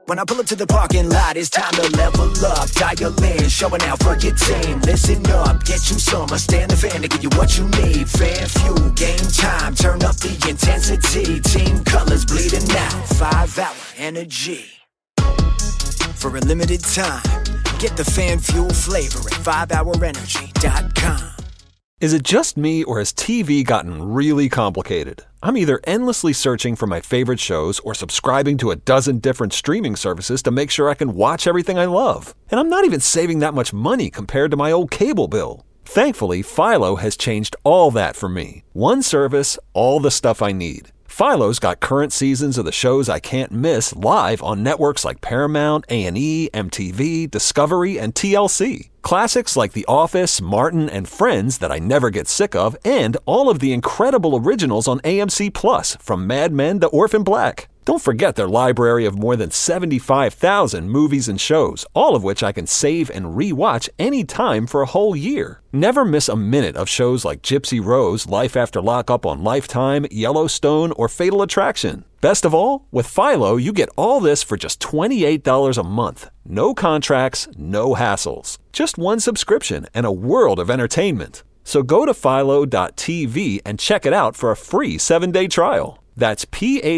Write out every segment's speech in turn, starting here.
When I pull up to the parking lot, it's time to level up. Dial in, showing out for your team. Listen up, get you some. Stand the fan to give you what you need. Fan fuel, game time, turn up the intensity. Team colors bleeding out, 5-hour energy. For a limited time, get the fan fuel flavor at 5hourenergy.com. Is it just me, or has TV gotten really complicated? I'm either endlessly searching for my favorite shows or subscribing to a dozen different streaming services to make sure I can watch everything I love. And I'm not even saving that much money compared to my old cable bill. Thankfully, Philo has changed all that for me. One service, all the stuff I need. Philo's got current seasons of the shows I can't miss live on networks like Paramount, A&E, MTV, Discovery, and TLC. Classics like The Office, Martin, and Friends that I never get sick of, and all of the incredible originals on AMC+, from Mad Men to Orphan Black. Don't forget their library of more than 75,000 movies and shows, all of which I can save and re-watch anytime for a whole year. Never miss a minute of shows like Gypsy Rose, Life After Lockup on Lifetime, Yellowstone, or Fatal Attraction. Best of all, with Philo, you get all this for just $28 a month. No contracts, no hassles. Just one subscription and a world of entertainment. So go to philo.tv and check it out for a free 7-day trial. That's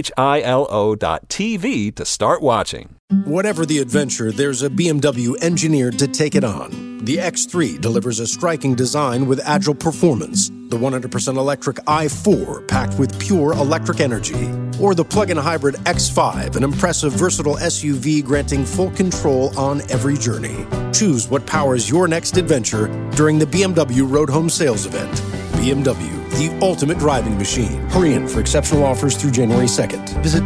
philo.tv to start watching. Whatever the adventure, there's a BMW engineered to take it on. The X3 delivers a striking design with agile performance. The 100% electric i4 packed with pure electric energy. Or the plug-in hybrid X5, an impressive, versatile SUV granting full control on every journey. Choose what powers your next adventure during the BMW Road Home Sales Event. BMW, the ultimate driving machine. Hurry in for exceptional offers through January 2nd. Visit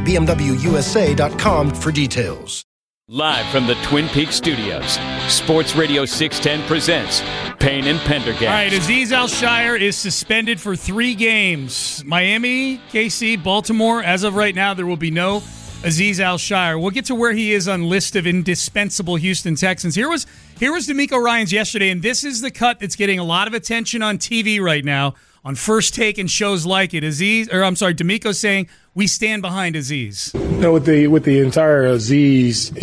BMWUSA.com for details. Live from the Twin Peaks studios, Sports Radio 610 presents Payne and Pendergast. All right, Azeez Al-Shaair is suspended for 3 games. Miami, KC, Baltimore. As of right now, there will be no Azeez Al-Shaair. We'll get to where he is on list of indispensable Houston Texans. Here was DeMeco Ryans yesterday, and this is the cut that's getting a lot of attention on TV right now, on First Take and shows like it. DeMeco saying, we stand behind Azeez. With the entire Azeez,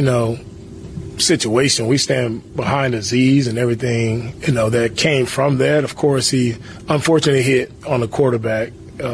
situation, we stand behind Azeez and everything, that came from that. Of course, he unfortunately hit on the quarterback.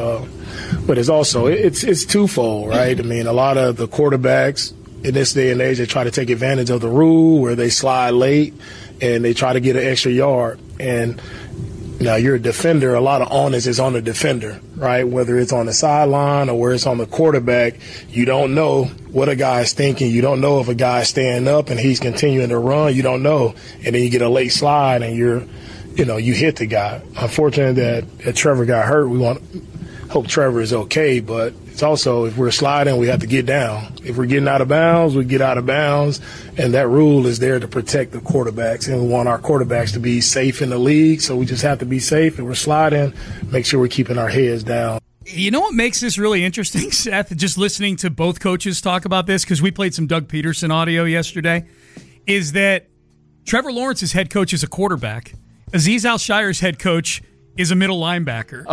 But it's also, it's twofold, right? I mean, a lot of the quarterbacks in this day and age, they try to take advantage of the rule where they slide late and they try to get an extra yard. And now you're a defender, a lot of onus is on the defender, right? Whether it's on the sideline or where it's on the quarterback, you don't know what a guy's thinking. You don't know if a guy's staying up and he's continuing to run. You don't know. And then you get a late slide and you hit the guy. Unfortunate that Trevor got hurt. We hope Trevor is okay, but it's also, if we're sliding, we have to get down. If we're getting out of bounds, we get out of bounds, and that rule is there to protect the quarterbacks, and we want our quarterbacks to be safe in the league, so we just have to be safe. If we're sliding, make sure we're keeping our heads down. You know what makes this really interesting, Seth, just listening to both coaches talk about this, because we played some Doug Peterson audio yesterday, is that Trevor Lawrence's head coach is a quarterback. Azeez Al-Shaair's head coach is a middle linebacker.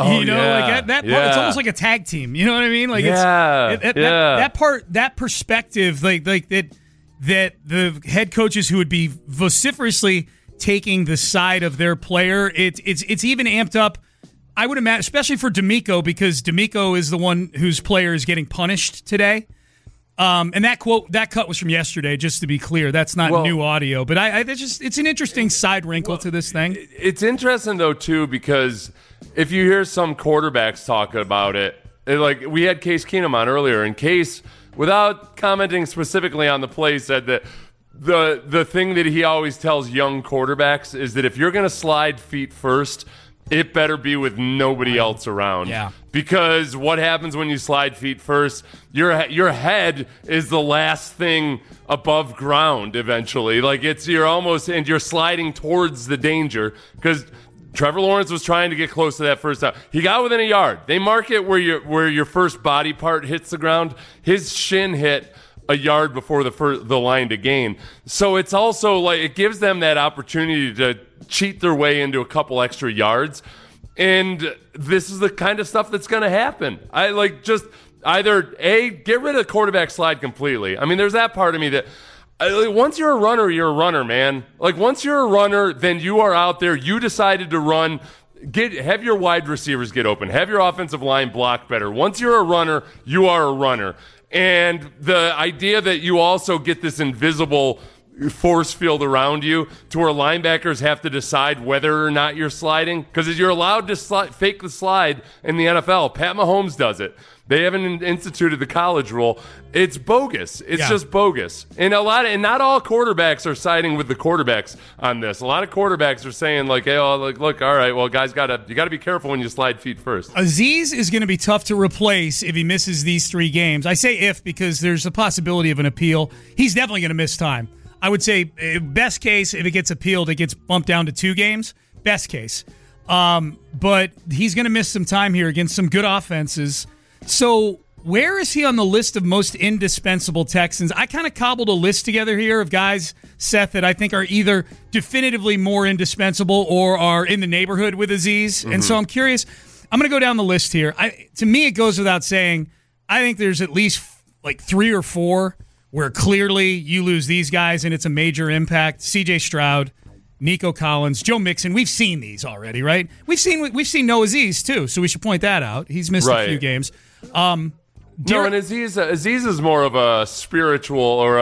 It's almost like a tag team. You know what I mean? Like that perspective, like that the head coaches who would be vociferously taking the side of their player, it's even amped up. I would imagine, especially for DeMeco, because DeMeco is the one whose player is getting punished today. And that cut was from yesterday, just to be clear. That's not new audio, but it's an interesting side wrinkle to this thing. It's interesting though too, because if you hear some quarterbacks talk about it, like we had Case Keenum on earlier, and Case, without commenting specifically on the play, said that the thing that he always tells young quarterbacks is that if you're going to slide feet first, it better be with nobody else around. Yeah. Because what happens when you slide feet first? Your head is the last thing above ground eventually. Like you're sliding towards the danger, because Trevor Lawrence was trying to get close to that first down. He got within a yard. They mark it where your first body part hits the ground. His shin hit a yard before the line to gain. So it's also like it gives them that opportunity to cheat their way into a couple extra yards. And this is the kind of stuff that's going to happen. Either get rid of the quarterback slide completely. I mean, there's that part of me that once you're a runner, you're a runner, man. Like once you're a runner, then you are out there. You decided to run. Have your wide receivers get open. Have your offensive line block better. Once you're a runner, you are a runner. And the idea that you also get this invisible force field around you to where linebackers have to decide whether or not you're sliding, because you're allowed to fake the slide in the NFL. Pat Mahomes does it. They haven't instituted the college rule. It's bogus. It's just bogus. And not all quarterbacks are siding with the quarterbacks on this. A lot of quarterbacks are saying like, "Hey, look, all right, well, guys, you got to be careful when you slide feet first." Azeez is going to be tough to replace if he misses these 3 games. I say if because there's a possibility of an appeal. He's definitely going to miss time. I would say best case, if it gets appealed, it gets bumped down to 2 games. Best case. But he's going to miss some time here against some good offenses. So where is he on the list of most indispensable Texans? I kind of cobbled a list together here of guys, Seth, that I think are either definitively more indispensable or are in the neighborhood with Azeez. Mm-hmm. And so I'm curious. I'm going to go down the list here. To me, it goes without saying, I think there's at least like 3 or 4 where clearly you lose these guys and it's a major impact. C.J. Stroud, Nico Collins, Joe Mixon. We've seen these already, right? We've seen Noah Azeez too, so we should point that out. He's missed a few games. And Azeez is more of a spiritual or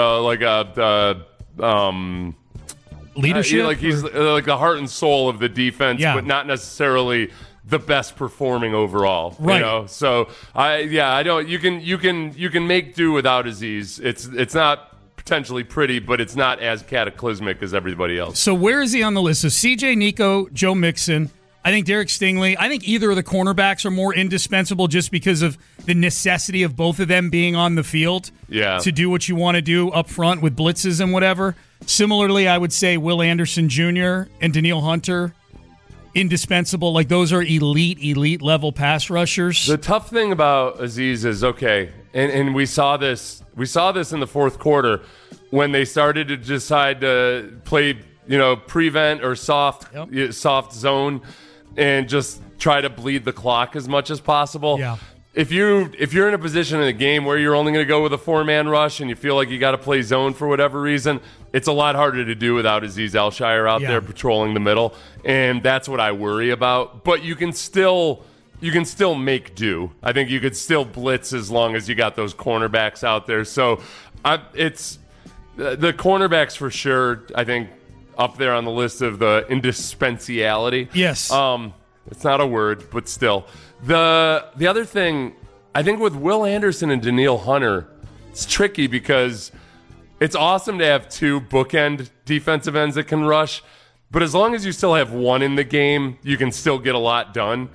leadership. He's like the heart and soul of the defense, but not necessarily the best performing overall. Right. You know? So I don't. You can make do without Azeez. It's not potentially pretty, but it's not as cataclysmic as everybody else. So where is he on the list? So CJ, Nico, Joe Mixon. I think Derek Stingley. I think either of the cornerbacks are more indispensable just because of the necessity of both of them being on the field to do what you want to do up front with blitzes and whatever. Similarly, I would say Will Anderson Jr. and Danielle Hunter, indispensable. Like those are elite level pass rushers. The tough thing about Azeez is and we saw this in the fourth quarter when they started to decide to play, prevent or soft zone and just try to bleed the clock as much as possible. Yeah. If you're in a position in the game where you're only going to go with a 4-man rush and you feel like you got to play zone for whatever reason, it's a lot harder to do without Azeez Al-Shaair out there patrolling the middle, and that's what I worry about. But you can still make do. I think you could still blitz as long as you got those cornerbacks out there. So it's the cornerbacks for sure, I think, up there on the list of the indispensability. Yes. It's not a word, but still. The other thing, I think with Will Anderson and Danielle Hunter, it's tricky because it's awesome to have 2 bookend defensive ends that can rush, but as long as you still have 1 in the game, you can still get a lot done.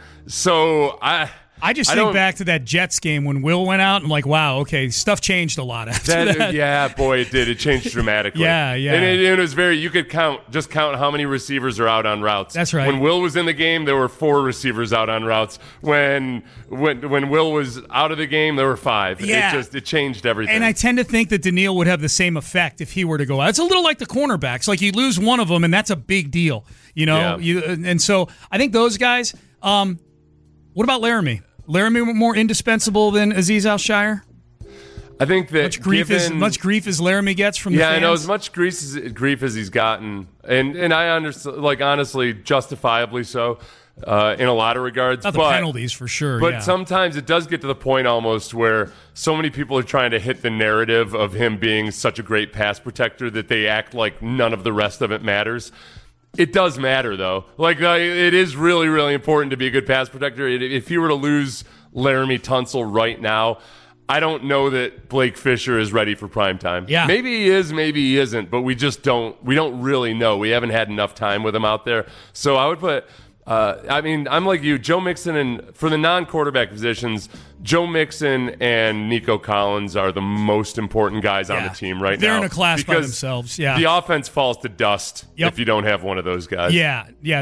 So I just think back to that Jets game when Will went out and like, wow, okay, stuff changed a lot after that. Yeah, boy, it did. It changed dramatically. Yeah. And it was you could count how many receivers are out on routes. That's right. When Will was in the game, there were 4 receivers out on routes. When Will was out of the game, there were 5. Yeah. It changed everything. And I tend to think that Danielle would have the same effect if he were to go out. It's a little like the cornerbacks. Like you lose one of them, and that's a big deal. And so I think those guys. What about Laramie? Laramie more indispensable than Azeez Al-Shaair? I think that much grief as Laramie gets from the fans. I know as much grief as he's gotten, and I understand, like honestly, justifiably so, in a lot of regards. Not the penalties for sure. But sometimes it does get to the point almost where so many people are trying to hit the narrative of him being such a great pass protector that they act like none of the rest of it matters. It does matter, though. It is really, really important to be a good pass protector. If you were to lose Laramie Tunsil right now, I don't know that Blake Fisher is ready for prime time. Yeah. Maybe he is, maybe he isn't, but we don't really know. We haven't had enough time with him out there. So I would put, I'm like you, Joe Mixon, and for the non-quarterback positions, Joe Mixon and Nico Collins are the most important guys on the team right now. They're in a class by themselves. Yeah. The offense falls to dust if you don't have one of those guys. Yeah. You're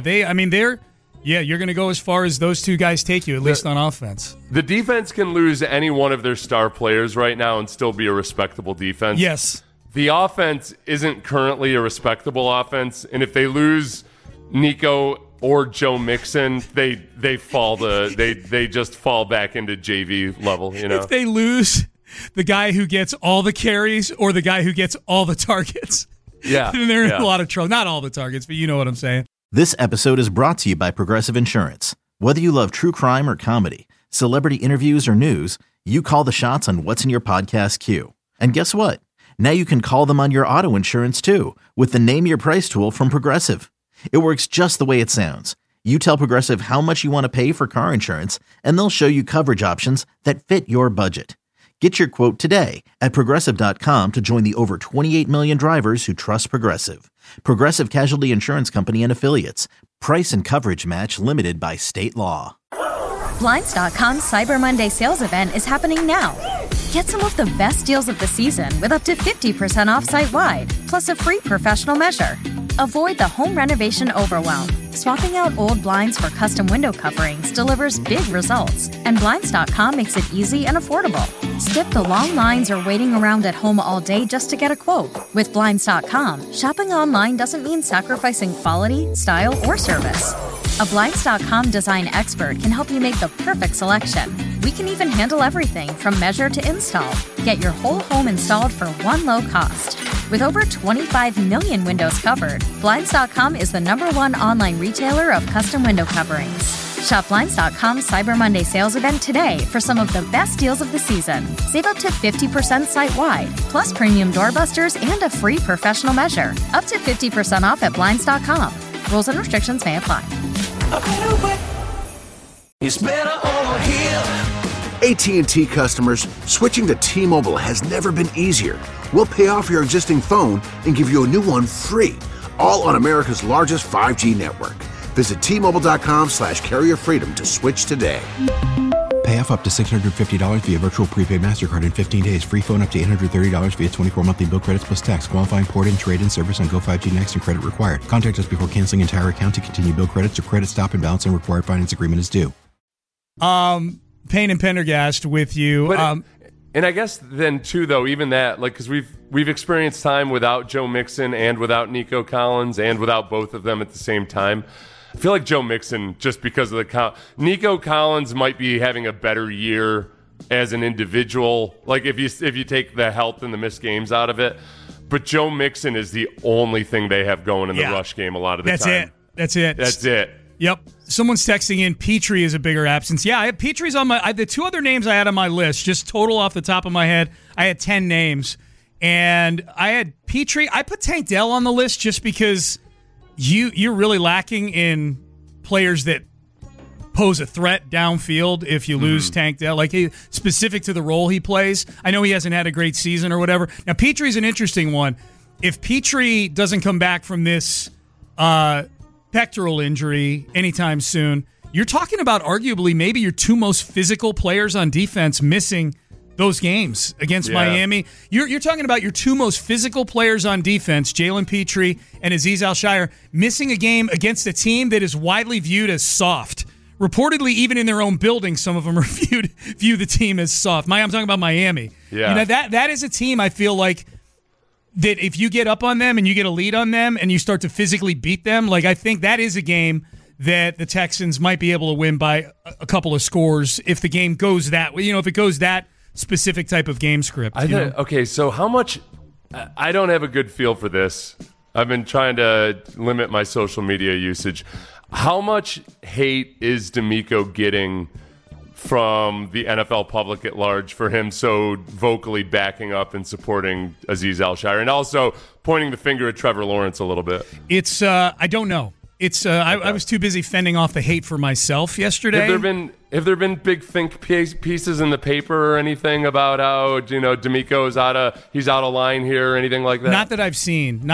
going to go as far as those 2 guys take you, at least on offense. The defense can lose any one of their star players right now and still be a respectable defense. Yes. The offense isn't currently a respectable offense, and if they lose Nico or Joe Mixon, they just fall back into JV level. If they lose the guy who gets all the carries or the guy who gets all the targets, then they're in a lot of trouble. Not all the targets, but you know what I'm saying. This episode is brought to you by Progressive Insurance. Whether you love true crime or comedy, celebrity interviews or news, you call the shots on what's in your podcast queue. And guess what? Now you can call them on your auto insurance too with the Name Your Price tool from Progressive. It works just the way it sounds. You tell Progressive how much you want to pay for car insurance, and they'll show you coverage options that fit your budget. Get your quote today at Progressive.com to join the over 28 million drivers who trust Progressive. Progressive Casualty Insurance Company and Affiliates. Price and coverage match limited by state law. Blinds.com's Cyber Monday sales event is happening now. Get some of the best deals of the season with up to 50% off site-wide, plus a free professional measure. Avoid the home renovation overwhelm. Swapping out old blinds for custom window coverings delivers big results, and Blinds.com makes it easy and affordable. Skip the long lines or waiting around at home all day just to get a quote. With Blinds.com, shopping online doesn't mean sacrificing quality, style, or service. A Blinds.com design expert can help you make the perfect selection. We can even handle everything from measure to install. Get your whole home installed for one low cost. With over 25 million windows covered, Blinds.com is the #1 online retailer of custom window coverings. Shop Blinds.com's Cyber Monday sales event today for some of the best deals of the season. Save up to 50% site-wide, plus premium doorbusters and a free professional measure. Up to 50% off at Blinds.com. Rules and restrictions may apply. It's better over here. AT&T customers, switching to T-Mobile has never been easier. We'll pay off your existing phone and give you a new one free, all on America's largest 5G network. Visit T-Mobile.com/carrier freedom to switch today. Pay off up to $650 via virtual prepaid MasterCard in 15 days. Free phone up to $830 via 24 monthly bill credits plus tax. Qualifying port-in, trade-in service on Go 5G Next and credit required. Contact us before canceling entire account to continue bill credits or credit stop and balance and required finance agreement is due. Payne and Pendergast with you. But, and I guess then, too, though, even that, like, because we've experienced time without Joe Mixon and without Nico Collins and without both of them at the same time. I feel like Joe Mixon, just because of Nico Collins might be having a better year as an individual, like if you take the health and the missed games out of it. But Joe Mixon is the only thing they have going in the rush game a lot of the time. That's it. Yep. Someone's texting in, Petrie is a bigger absence. Yeah, Petrie's on the two other names I had on my list, just total off the top of my head, I had 10 names. And I had Petrie. I put Tank Dell on the list just because you're really lacking in players that pose a threat downfield if you lose Tank Dell. Like, specific to the role he plays. I know he hasn't had a great season or whatever. Now, Petrie's an interesting one. If Petrie doesn't come back from this pectoral injury anytime soon, you're talking about arguably maybe your two most physical players on defense missing those games against Miami. You're talking about your two most physical players on defense, Jalen Petrie and Azeez Al-Shaair, missing a game against a team that is widely viewed as soft. Reportedly, even in their own building, some of them are view the team as soft. I'm talking about Miami. Yeah. You know, that is a team I feel like that if you get up on them and you get a lead on them and you start to physically beat them, like I think that is a game that the Texans might be able to win by a couple of scores if the game goes that way. You know, if it goes that specific type of game script. Okay, so how much... I don't have a good feel for this. I've been trying to limit my social media usage. How much hate is D'Amico getting from the NFL public at large for him so vocally backing up and supporting Azeez Al-Shaair and also pointing the finger at Trevor Lawrence a little bit? It's I don't know. It's I was too busy fending off the hate for myself yesterday. Have there been big think pieces in the paper or anything about how, you know, D'Amico's he's out of line here or anything like that? Not that I've seen.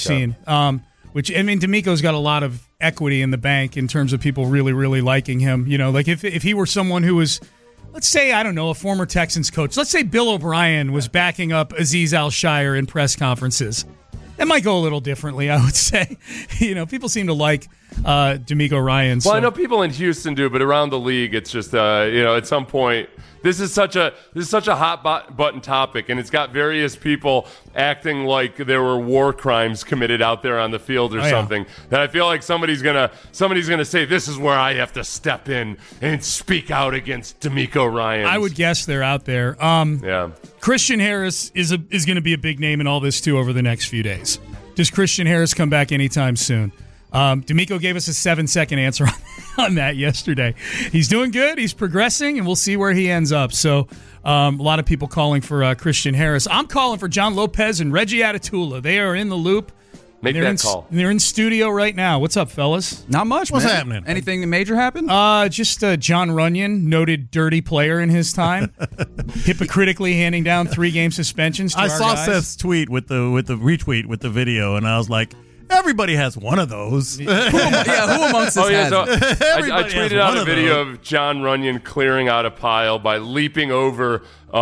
Which, I mean, D'Amico's got a lot of equity in the bank in terms of people really, really liking him. You know, like if he were someone who was, let's say, I don't know, a former Texans coach. Let's say Bill O'Brien was backing up Azeez Al-Shaair in press conferences. That might go a little differently, I would say. You know, people seem to like D'Amico Ryan. Well, I know people in Houston do, but around the league, it's just at some point. This is such a hot button topic, and it's got various people acting like there were war crimes committed out there on the field or something. That I feel like somebody's gonna say, this is where I have to step in and speak out against D'Amico Ryan. I would guess they're out there. Christian Harris is going to be a big name in all this too over the next few days. Does Christian Harris come back anytime soon? D'Amico gave us a 7-second answer on that yesterday. He's doing good. He's progressing, and we'll see where he ends up. So a lot of people calling for Christian Harris. I'm calling for John Lopez and Reggie Atatula. They are in the loop. Make that call. They're in studio right now. What's up, fellas? Not much. What's man. happening? Anything major happen? Just John Runyon, noted dirty player in his time, hypocritically handing down 3-game suspensions to I our saw guys. Seth's tweet with the retweet with the video, and I was like, everybody has one of those. Who amongst us has it? I tweeted out a video of John Runyon clearing out a pile by leaping over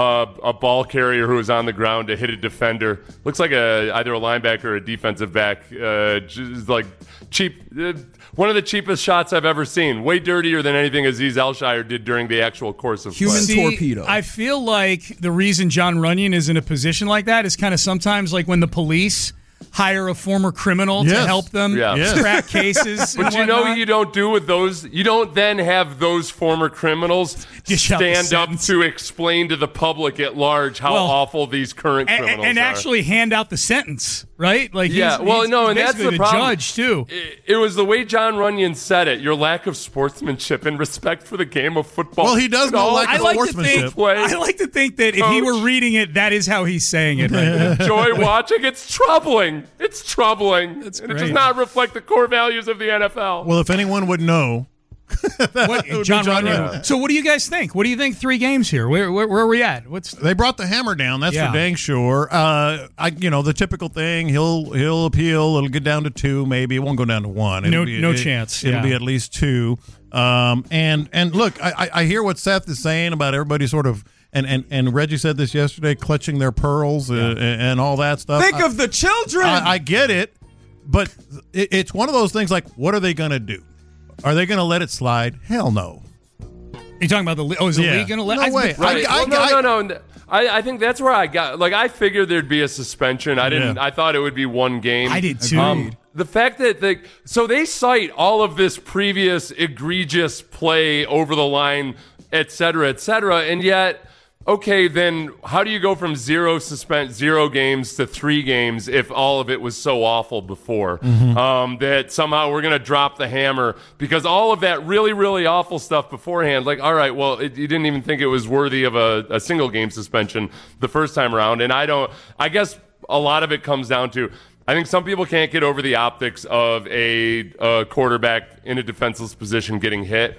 a ball carrier who was on the ground to hit a defender. Looks like either a linebacker or a defensive back. Just like cheap. One of the cheapest shots I've ever seen. Way dirtier than anything Azeez Al-Shaair did during the actual course of Human play. torpedo. I feel like the reason John Runyon is in a position like that is kind of sometimes like when the police hire a former criminal to help them crack cases. But you know what you don't do with those? You don't then have those former criminals stand up to explain to the public at large how awful these current criminals and are. actually hand out the sentence, right? Like, and that's the problem. Judge too. It was the way John Runyon said it. Your lack of sportsmanship and respect for the game of football. Well, he does know lack of sportsmanship. I like to think that if he were reading it, that is how he's saying it. Right? Enjoy watching. It's troubling. It's troubling. That's and great. it does not reflect the core values of the NFL. Well, if anyone would know, John Runyon. So what do you guys think? What do you think 3 games here? Where are we at? They brought the hammer down. That's for dang sure. The typical thing. He'll appeal. It'll get down to 2, maybe. It won't go down to 1. No chance. It'll be at least 2. And look, I hear what Seth is saying about everybody sort of. And Reggie said this yesterday, clutching their pearls and all that stuff. Think of the children. I get it, but it's one of those things like, what are they going to do? Are they going to let it slide? Hell no. You're talking about the league? Oh, is the league going to let it? No way. Right. No. I think that's where I got. Like, I figured there'd be a suspension. I didn't. I thought it would be 1 game. I did too. The fact that they cite all of this previous egregious play over the line, et cetera, and yet. Okay, then how do you go from 0 games to 3 games if all of it was so awful before? That somehow we're going to drop the hammer because all of that really, really awful stuff beforehand, like, all right, well, you didn't even think it was worthy of a single game suspension the first time around. And I guess a lot of it comes down to, I think some people can't get over the optics of a quarterback in a defenseless position getting hit.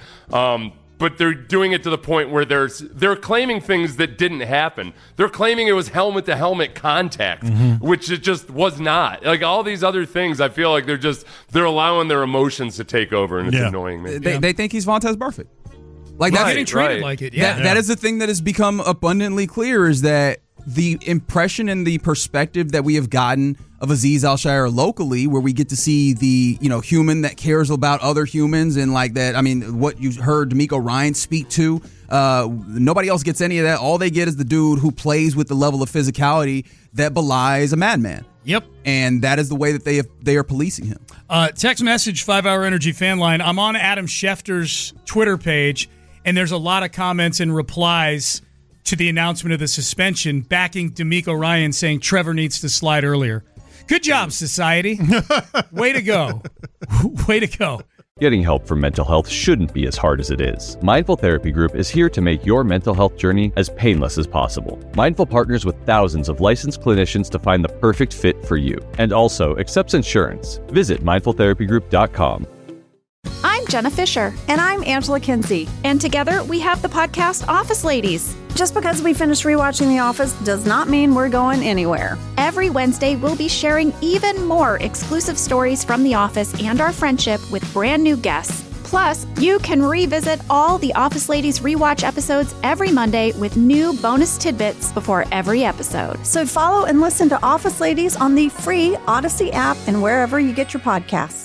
But they're doing it to the point where they're claiming things that didn't happen. They're claiming it was helmet-to-helmet contact, which it just was not. Like all these other things, I feel like they're allowing their emotions to take over, and it's annoying me. They think he's Vontaze Burfict. Like that's getting treated like it. Yeah, that is the thing that has become abundantly clear is that the impression and the perspective that we have gotten of Azeez Al-Shaair locally, where we get to see the human that cares about other humans and like that. I mean, what you heard D'Amico Ryan speak to, nobody else gets any of that. All they get is the dude who plays with the level of physicality that belies a madman. Yep. And that is the way that they are policing him. Text message 5 Hour Energy fan line. I'm on Adam Schefter's Twitter page, and there's a lot of comments and replies to the announcement of the suspension backing D'Amico Ryan saying Trevor needs to slide earlier. Good job, society. Way to go. Way to go. Getting help for mental health shouldn't be as hard as it is. Mindful Therapy Group is here to make your mental health journey as painless as possible. Mindful partners with thousands of licensed clinicians to find the perfect fit for you, and also accepts insurance. Visit mindfultherapygroup.com. I'm Jenna Fisher. And I'm Angela Kinsey. And together we have the podcast Office Ladies. Just because we finished rewatching The Office does not mean we're going anywhere. Every Wednesday, we'll be sharing even more exclusive stories from The Office and our friendship with brand new guests. Plus, you can revisit all the Office Ladies rewatch episodes every Monday with new bonus tidbits before every episode. So follow and listen to Office Ladies on the free Odyssey app and wherever you get your podcasts.